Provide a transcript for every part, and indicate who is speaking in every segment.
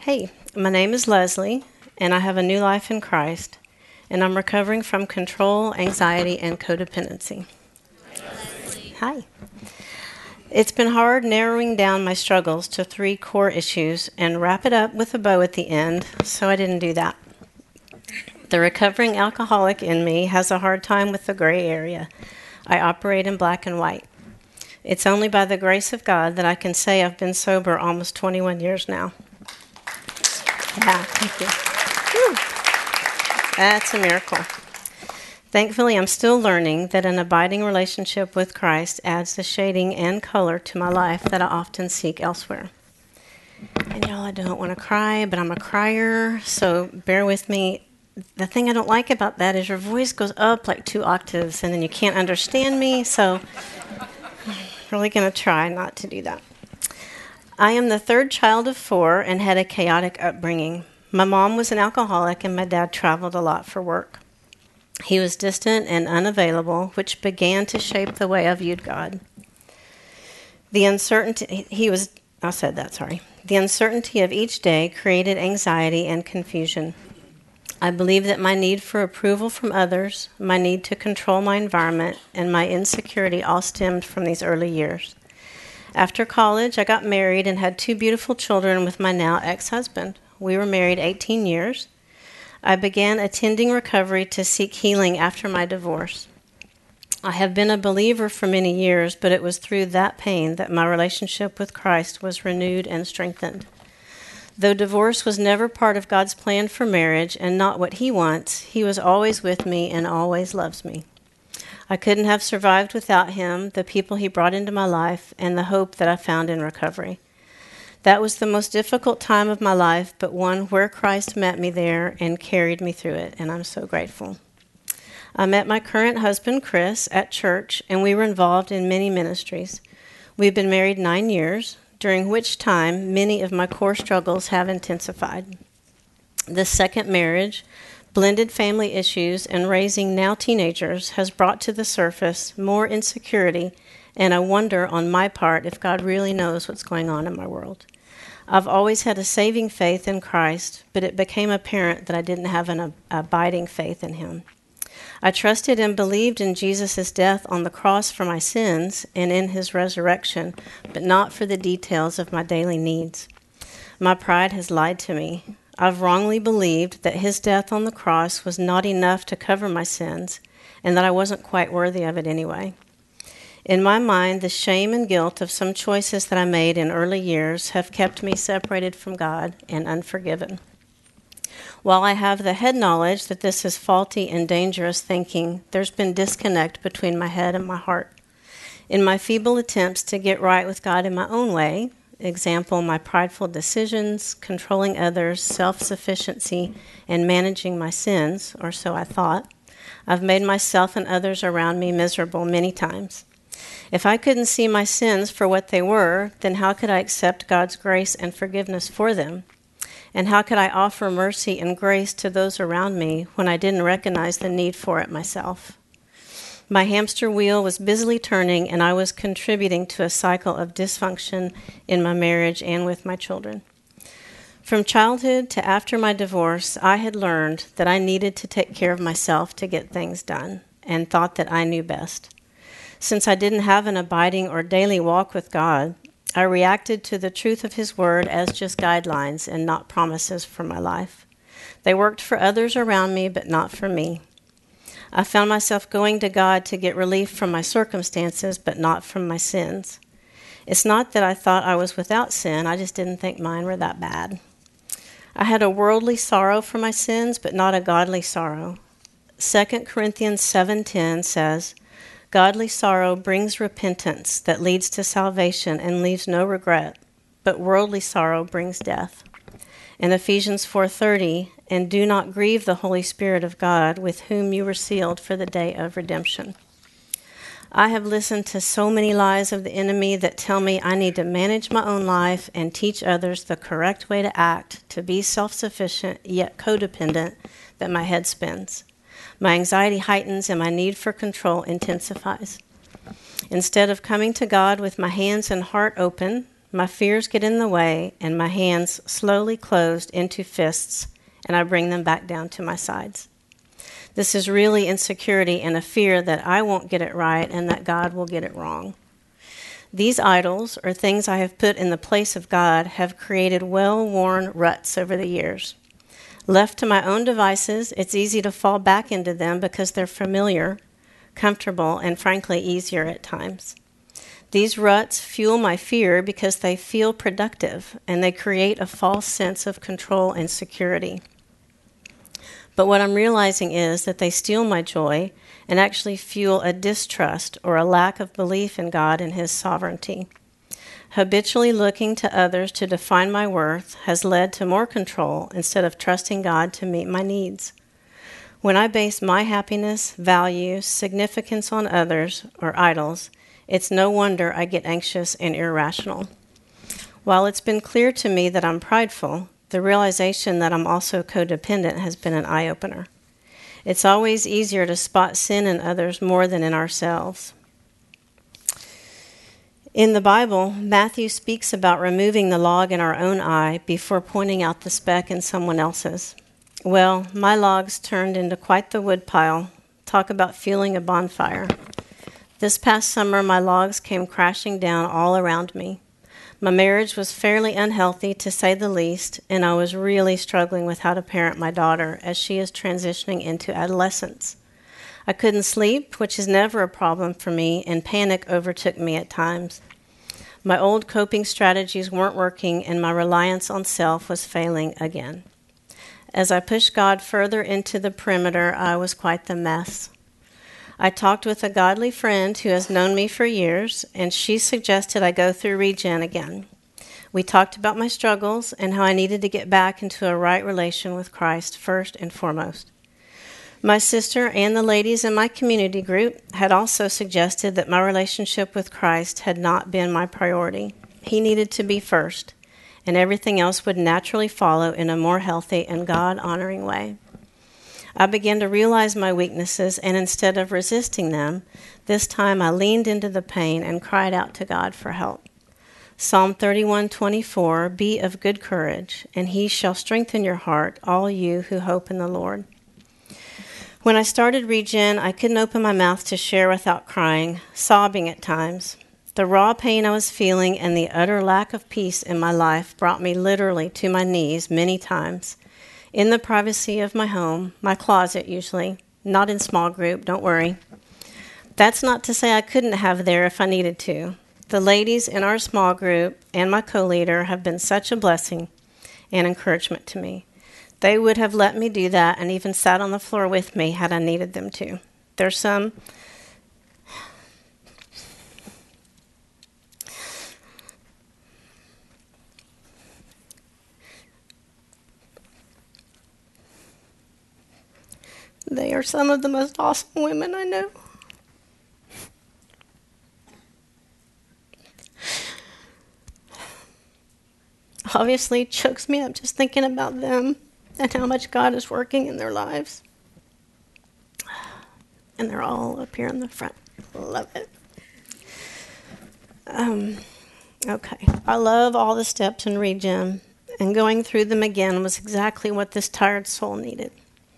Speaker 1: Hey, my name is Leslie, and I have a new life in Christ, and I'm recovering from control, anxiety, and codependency.
Speaker 2: Leslie.
Speaker 1: Hi. It's been hard narrowing down my struggles to 3 core issues and wrap it up with a bow at the end, so I didn't do that. The recovering alcoholic in me has a hard time with the gray area. I operate in black and white. It's only by the grace of God that I can say I've been sober almost 21 years now. Yeah, thank you. Whew. That's a miracle. Thankfully, I'm still learning that an abiding relationship with Christ adds the shading and color to my life that I often seek elsewhere. And y'all, I don't want to cry, but I'm a crier, so bear with me. The thing I don't like about that is your voice goes up like 2 octaves, and then you can't understand me, so I'm really going to try not to do that. I am the 3rd child of 4 and had a chaotic upbringing. My mom was an alcoholic, and my dad traveled a lot for work. He was distant and unavailable, which began to shape the way I viewed God. The uncertainty of each day created anxiety and confusion. I believe that my need for approval from others, my need to control my environment, and my insecurity all stemmed from these early years. After college, I got married and had 2 beautiful children with my now ex-husband. We were married 18 years. I began attending recovery to seek healing after my divorce. I have been a believer for many years, but it was through that pain that my relationship with Christ was renewed and strengthened. Though divorce was never part of God's plan for marriage and not what He wants, He was always with me and always loves me. I couldn't have survived without Him, the people He brought into my life, and the hope that I found in recovery. That was the most difficult time of my life, but one where Christ met me there and carried me through it, and I'm so grateful. I met my current husband, Chris, at church, and we were involved in many ministries. We've been married 9 years, during which time many of my core struggles have intensified. This second marriage, blended family issues, and raising now teenagers has brought to the surface more insecurity and a wonder on my part if God really knows what's going on in my world. I've always had a saving faith in Christ, but it became apparent that I didn't have an abiding faith in Him. I trusted and believed in Jesus' death on the cross for my sins and in His resurrection, but not for the details of my daily needs. My pride has lied to me. I've wrongly believed that His death on the cross was not enough to cover my sins and that I wasn't quite worthy of it anyway. In my mind, the shame and guilt of some choices that I made in early years have kept me separated from God and unforgiven. While I have the head knowledge that this is faulty and dangerous thinking, there's been disconnect between my head and my heart. In my feeble attempts to get right with God in my own way, example, my prideful decisions, controlling others, self-sufficiency, and managing my sins, or so I thought, I've made myself and others around me miserable many times. If I couldn't see my sins for what they were, then how could I accept God's grace and forgiveness for them? And how could I offer mercy and grace to those around me when I didn't recognize the need for it myself? My hamster wheel was busily turning, and I was contributing to a cycle of dysfunction in my marriage and with my children. From childhood to after my divorce, I had learned that I needed to take care of myself to get things done, and thought that I knew best. Since I didn't have an abiding or daily walk with God, I reacted to the truth of His Word as just guidelines and not promises for my life. They worked for others around me, but not for me. I found myself going to God to get relief from my circumstances, but not from my sins. It's not that I thought I was without sin, I just didn't think mine were that bad. I had a worldly sorrow for my sins, but not a godly sorrow. 2 Corinthians 7:10 says, "Godly sorrow brings repentance that leads to salvation and leaves no regret, but worldly sorrow brings death." In Ephesians 4:30, "And do not grieve the Holy Spirit of God, with whom you were sealed for the day of redemption." I have listened to so many lies of the enemy that tell me I need to manage my own life and teach others the correct way to act, to be self-sufficient yet codependent, that my head spins. My anxiety heightens and my need for control intensifies. Instead of coming to God with my hands and heart open, My fears get in the way, and my hands slowly closed into fists, and I bring them back down to my sides. This is really insecurity and a fear that I won't get it right and that God will get it wrong. These idols, or things I have put in the place of God, have created well-worn ruts over the years. Left to my own devices, it's easy to fall back into them because they're familiar, comfortable, and frankly easier at times. These ruts fuel my fear because they feel productive and they create a false sense of control and security. But what I'm realizing is that they steal my joy and actually fuel a distrust or a lack of belief in God and His sovereignty. Habitually looking to others to define my worth has led to more control instead of trusting God to meet my needs. When I base my happiness, value, significance on others or idols, it's no wonder I get anxious and irrational. While it's been clear to me that I'm prideful, the realization that I'm also codependent has been an eye-opener. It's always easier to spot sin in others more than in ourselves. In the Bible, Matthew speaks about removing the log in our own eye before pointing out the speck in someone else's. Well, my logs turned into quite the woodpile. Talk about fueling a bonfire. This past summer, my logs came crashing down all around me. My marriage was fairly unhealthy, to say the least, and I was really struggling with how to parent my daughter as she is transitioning into adolescence. I couldn't sleep, which is never a problem for me, and panic overtook me at times. My old coping strategies weren't working, and my reliance on self was failing again. As I pushed God further into the perimeter, I was quite the mess. I talked with a godly friend who has known me for years, and she suggested I go through Regen again. We talked about my struggles and how I needed to get back into a right relation with Christ first and foremost. My sister and the ladies in my community group had also suggested that my relationship with Christ had not been my priority. He needed to be first, and everything else would naturally follow in a more healthy and God-honoring way. I began to realize my weaknesses, and instead of resisting them, this time I leaned into the pain and cried out to God for help. Psalm 31:24, "Be of good courage, and He shall strengthen your heart, all you who hope in the Lord." When I started Regen, I couldn't open my mouth to share without crying, sobbing at times. The raw pain I was feeling and the utter lack of peace in my life brought me literally to my knees many times. In the privacy of my home, my closet usually, not in small group, don't worry. That's not to say I couldn't have there if I needed to. The ladies in our small group and my co-leader have been such a blessing and encouragement to me. They would have let me do that and even sat on the floor with me had I needed them to. There's some They are some of the most awesome women I know. Obviously, it chokes me up just thinking about them and how much God is working in their lives. And they're all up here in the front. Love it. Okay. I love all the steps in Regen, and going through them again was exactly what this tired soul needed.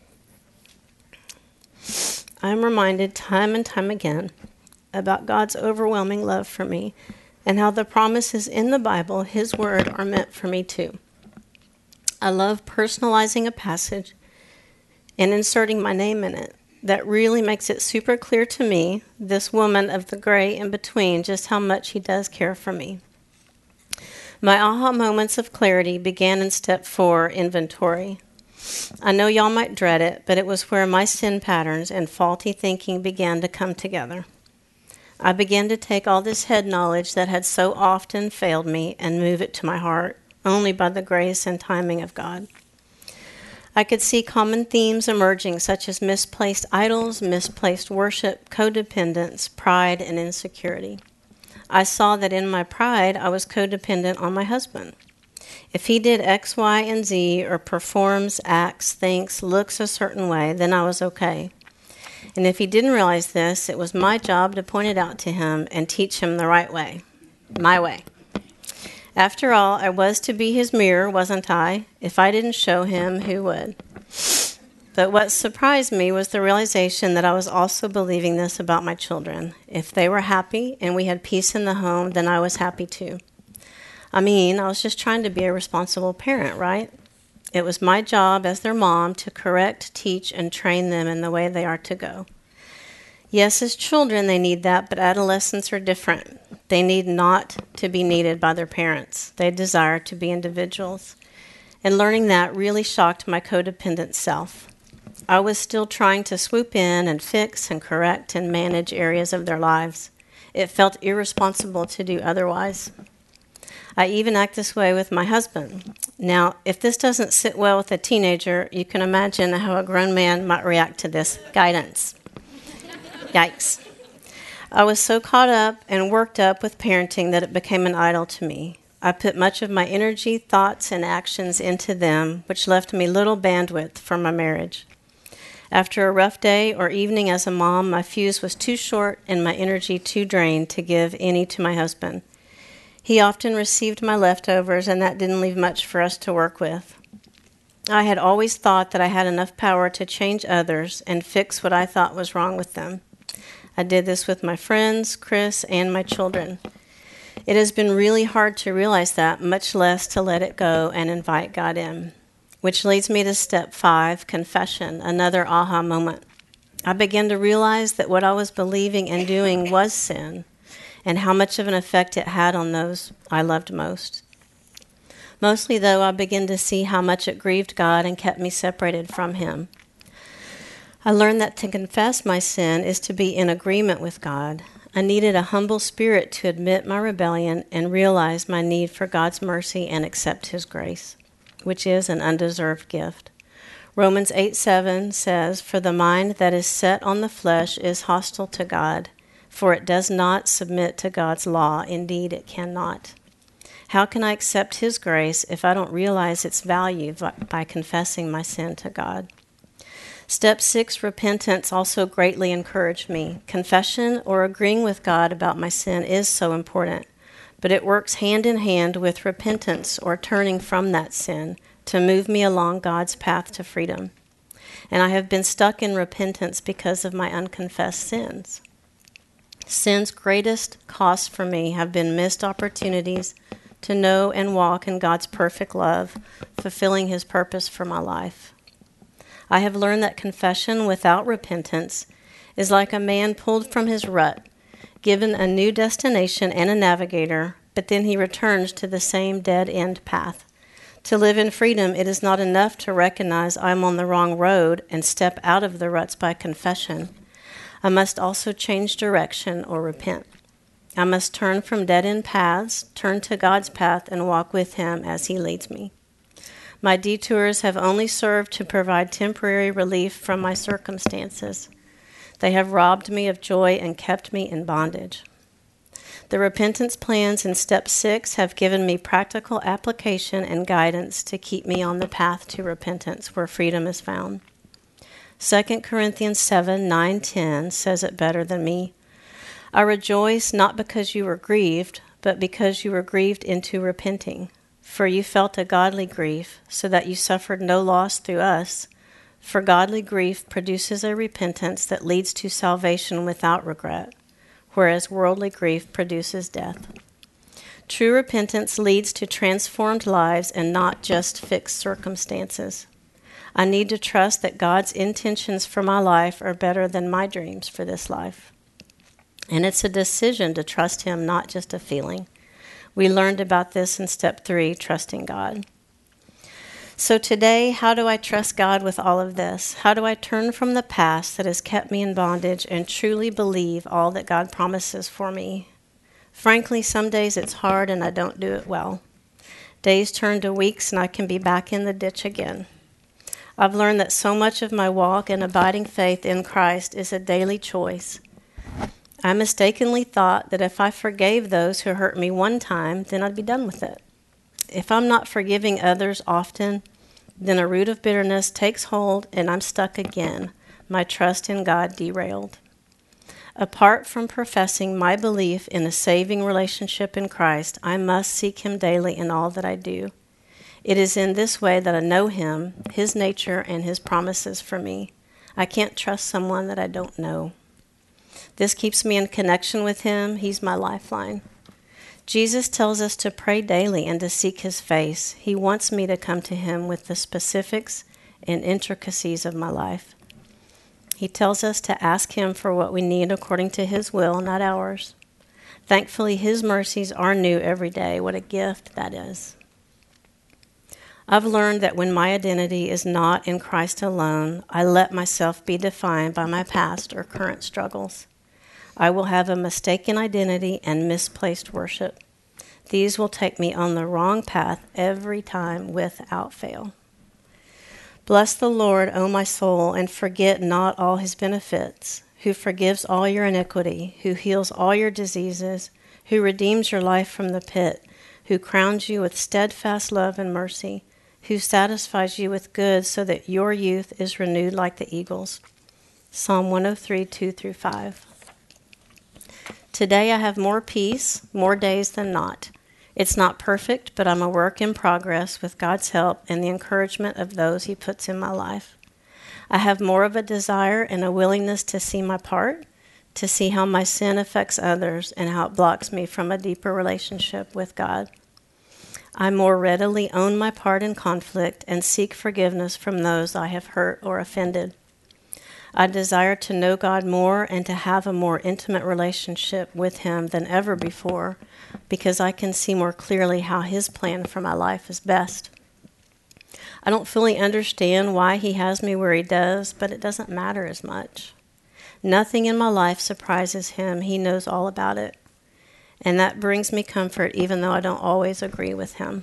Speaker 1: I'm reminded time and time again about God's overwhelming love for me and how the promises in the Bible, His Word, are meant for me too. I love personalizing a passage and inserting my name in it. That really makes it super clear to me, this woman of the gray in between, just how much He does care for me. My aha moments of clarity began in step 4, inventory. I know y'all might dread it, but it was where my sin patterns and faulty thinking began to come together. I began to take all this head knowledge that had so often failed me and move it to my heart, only by the grace and timing of God. I could see common themes emerging, such as misplaced idols, misplaced worship, codependence, pride, and insecurity. I saw that in my pride, I was codependent on my husband. If he did X, Y, and Z, or performs, acts, thinks, looks a certain way, then I was okay. And if he didn't realize this, it was my job to point it out to him and teach him the right way, my way. After all, I was to be his mirror, wasn't I? If I didn't show him, who would? But what surprised me was the realization that I was also believing this about my children. If they were happy and we had peace in the home, then I was happy too. I was just trying to be a responsible parent, right? It was my job as their mom to correct, teach, and train them in the way they are to go. Yes, as children they need that, but adolescents are different. They need not to be needed by their parents. They desire to be individuals. And learning that really shocked my codependent self. I was still trying to swoop in and fix and correct and manage areas of their lives. It felt irresponsible to do otherwise. I even act this way with my husband. Now, if this doesn't sit well with a teenager, you can imagine how a grown man might react to this guidance. Yikes. I was so caught up and worked up with parenting that it became an idol to me. I put much of my energy, thoughts, and actions into them, which left me little bandwidth for my marriage. After a rough day or evening as a mom, my fuse was too short and my energy too drained to give any to my husband. He often received my leftovers, and that didn't leave much for us to work with. I had always thought that I had enough power to change others and fix what I thought was wrong with them. I did this with my friends, Chris, and my children. It has been really hard to realize that, much less to let it go and invite God in. Which leads me to step 5, confession, another aha moment. I began to realize that what I was believing and doing was sin, and how much of an effect it had on those I loved most. Mostly, though, I began to see how much it grieved God and kept me separated from Him. I learned that to confess my sin is to be in agreement with God. I needed a humble spirit to admit my rebellion and realize my need for God's mercy and accept His grace, which is an undeserved gift. Romans 8:7 says, "For the mind that is set on the flesh is hostile to God, for it does not submit to God's law. Indeed, it cannot." How can I accept His grace if I don't realize its value by confessing my sin to God? Step 6, repentance, also greatly encouraged me. Confession or agreeing with God about my sin is so important, but it works hand in hand with repentance or turning from that sin to move me along God's path to freedom. And I have been stuck in repentance because of my unconfessed sins. Sin's greatest costs for me have been missed opportunities to know and walk in God's perfect love, fulfilling His purpose for my life. I have learned that confession without repentance is like a man pulled from his rut, given a new destination and a navigator, but then he returns to the same dead-end path. To live in freedom, it is not enough to recognize I'm on the wrong road and step out of the ruts by confession. I must also change direction or repent. I must turn from dead-end paths, turn to God's path, and walk with Him as He leads me. My detours have only served to provide temporary relief from my circumstances. They have robbed me of joy and kept me in bondage. The repentance plans in step 6 have given me practical application and guidance to keep me on the path to repentance where freedom is found. 2 Corinthians 7:9-10 says it better than me. I rejoice not because you were grieved, but because you were grieved into repenting. For you felt a godly grief, so that you suffered no loss through us. For godly grief produces a repentance that leads to salvation without regret, whereas worldly grief produces death. True repentance leads to transformed lives and not just fixed circumstances. I need to trust that God's intentions for my life are better than my dreams for this life. And it's a decision to trust Him, not just a feeling. We learned about this in step 3, trusting God. So today, how do I trust God with all of this? How do I turn from the past that has kept me in bondage and truly believe all that God promises for me? Frankly, some days it's hard and I don't do it well. Days turn to weeks and I can be back in the ditch again. I've learned that so much of my walk and abiding faith in Christ is a daily choice. I mistakenly thought that if I forgave those who hurt me one time, then I'd be done with it. If I'm not forgiving others often, then a root of bitterness takes hold and I'm stuck again, my trust in God derailed. Apart from professing my belief in a saving relationship in Christ, I must seek him daily in all that I do. It is in this way that I know him, his nature, and his promises for me. I can't trust someone that I don't know. This keeps me in connection with him. He's my lifeline. Jesus tells us to pray daily and to seek his face. He wants me to come to him with the specifics and intricacies of my life. He tells us to ask him for what we need according to his will, not ours. Thankfully, his mercies are new every day. What a gift that is. I've learned that when my identity is not in Christ alone, I let myself be defined by my past or current struggles. I will have a mistaken identity and misplaced worship. These will take me on the wrong path every time without fail. Bless the Lord, O my soul, and forget not all his benefits, who forgives all your iniquity, who heals all your diseases, who redeems your life from the pit, who crowns you with steadfast love and mercy, who satisfies you with good so that your youth is renewed like the eagles. Psalm 103, 2-5. Today I have more peace, more days than not. It's not perfect, but I'm a work in progress with God's help and the encouragement of those he puts in my life. I have more of a desire and a willingness to see my part, to see how my sin affects others and how it blocks me from a deeper relationship with God. I more readily own my part in conflict and seek forgiveness from those I have hurt or offended. I desire to know God more and to have a more intimate relationship with him than ever before, because I can see more clearly how his plan for my life is best. I don't fully understand why he has me where he does, but it doesn't matter as much. Nothing in my life surprises him. He knows all about it. And that brings me comfort, even though I don't always agree with him.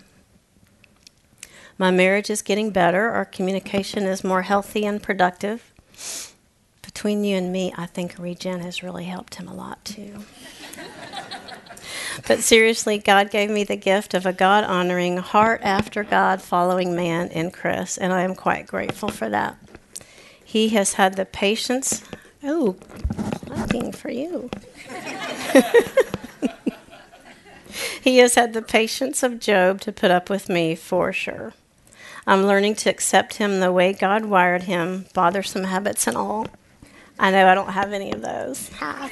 Speaker 1: My marriage is getting better. Our communication is more healthy and productive. Between you and me, I think Regen has really helped him a lot, too. But seriously, God gave me the gift of a God-honoring, heart-after-God following man in Chris, and I am quite grateful for that. He has had the patience... Oh, clapping for you. He has had the patience of Job to put up with me, for sure. I'm learning to accept him the way God wired him, bothersome habits and all. I know I don't have any of those.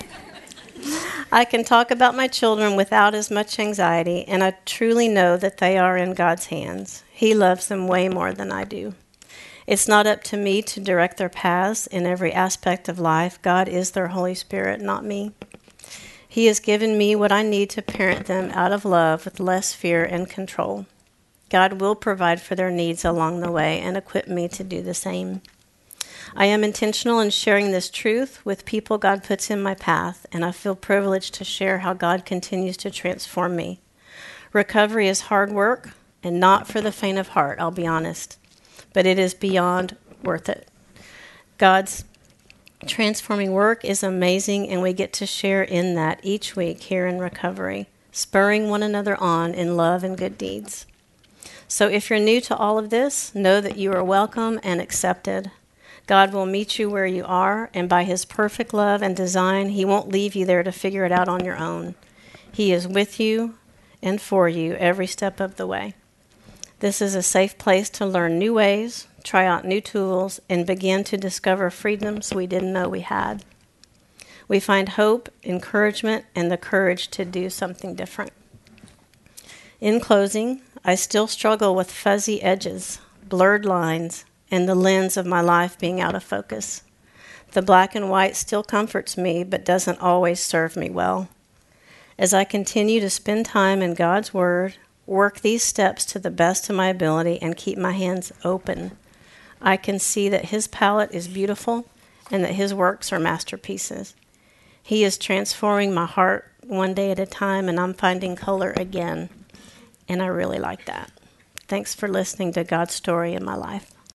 Speaker 1: I can talk about my children without as much anxiety, and I truly know that they are in God's hands. He loves them way more than I do. It's not up to me to direct their paths in every aspect of life. God is their Holy Spirit, not me. He has given me what I need to parent them out of love with less fear and control. God will provide for their needs along the way and equip me to do the same. I am intentional in sharing this truth with people God puts in my path, and I feel privileged to share how God continues to transform me. Recovery is hard work and not for the faint of heart, I'll be honest, but it is beyond worth it. God's transforming work is amazing, and we get to share in that each week here in Recovery, spurring one another on in love and good deeds. So if you're new to all of this, know that you are welcome and accepted. God will meet you where you are, and by his perfect love and design, he won't leave you there to figure it out on your own. He is with you and for you every step of the way. This is a safe place to learn new ways, try out new tools, and begin to discover freedoms we didn't know we had. We find hope, encouragement, and the courage to do something different. In closing, I still struggle with fuzzy edges, blurred lines, and the lens of my life being out of focus. The black and white still comforts me, but doesn't always serve me well. As I continue to spend time in God's Word, work these steps to the best of my ability, and keep my hands open, I can see that his palette is beautiful and that his works are masterpieces. He is transforming my heart one day at a time, and I'm finding color again. And I really like that. Thanks for listening to God's story in my life.